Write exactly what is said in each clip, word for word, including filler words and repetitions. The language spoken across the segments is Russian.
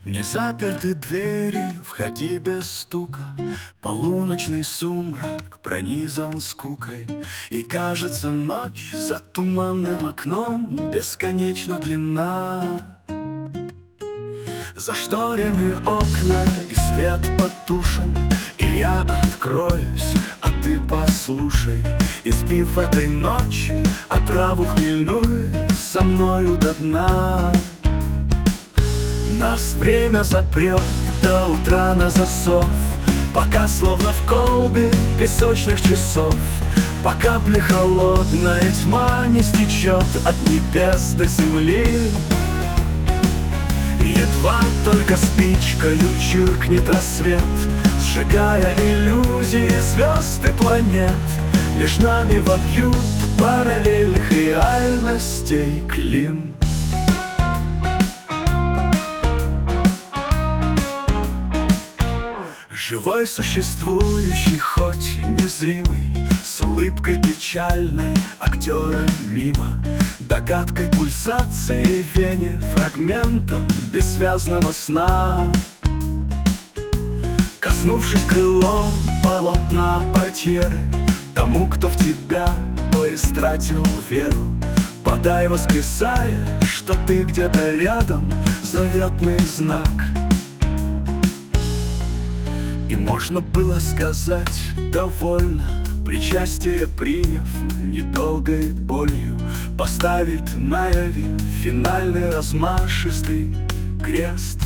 Не заперты двери, входи без стука. Полуночный сумрак пронизан скукой, и кажется, ночь за туманным окном бесконечно длинна. За шторами окна и свет потушен, и я откроюсь, а ты послушай. Испив этой ночи отраву хмельную со мною до дна. Нас время запрет до утра на засов, пока словно в колбе песочных часов, по капле холодная тьма не стечет от небес до земли. Едва только спичкою чиркнет рассвет, сжигая иллюзии звезд и планет, лишь нами вобьют параллельных реальностей клин. Живой, существующий, хоть незримый, с улыбкой печальной актера мимо, догадкой пульсации в вене, фрагментом бессвязного сна. Коснувшись крылом полотна портьеры, тому, кто в тебя поистратил веру, подай, воскресая, что ты где-то рядом, заветный знак. И можно было сказать довольно, причастие приняв недолгой болью, поставить на яви финальный размашистый крест.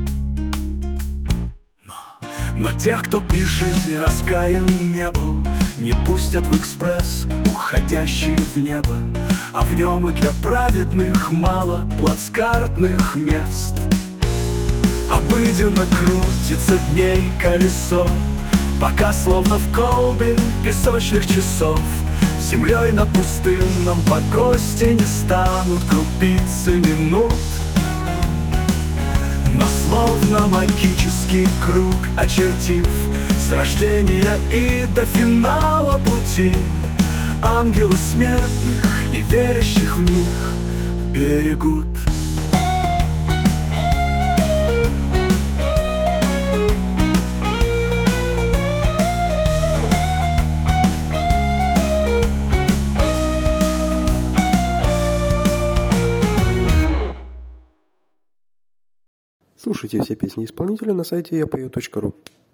Но, но тех, кто при жизни раскаян не был, не пустят в экспресс, уходящий в небо, а в нем и для праведных мало плацкартных мест. Обыденно крутится дней колесо, пока словно в колбе песочных часов землей на пустынном погосте не станут крупицы минут. Но словно магический круг очертив, с рождения и до финала пути, ангелы смертных и верящих в них берегут. Слушайте все песни исполнителя на сайте я пою точка ру.